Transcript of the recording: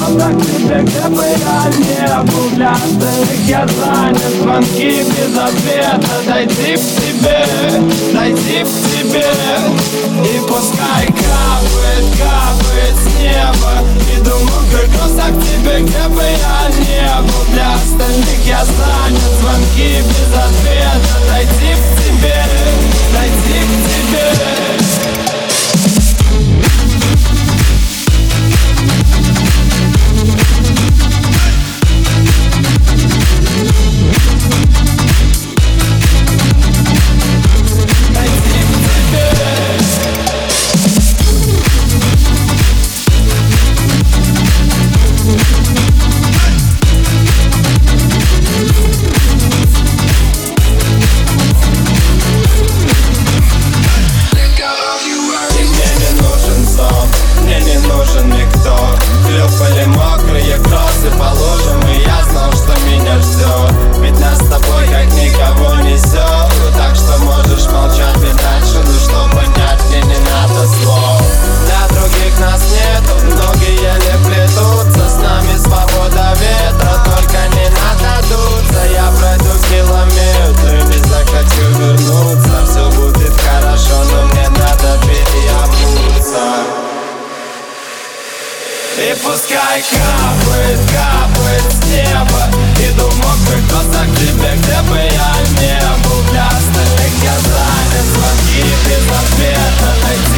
глазах тебе, где бы я не был. Для остальных я занят, звонки без ответа. Дойти к тебе, дойти к тебе. И пускай капает, капает с неба. Иду мокрый глазах к тебе, где бы я не был. Для остальных я занят, звонки без ответа. Дойти к тебе, дойти к тебе. И пускай капает, капает с неба. Иду мокрый глазах к тебе, где бы я не был. Для остальных я занят, звонки без ответа. Найти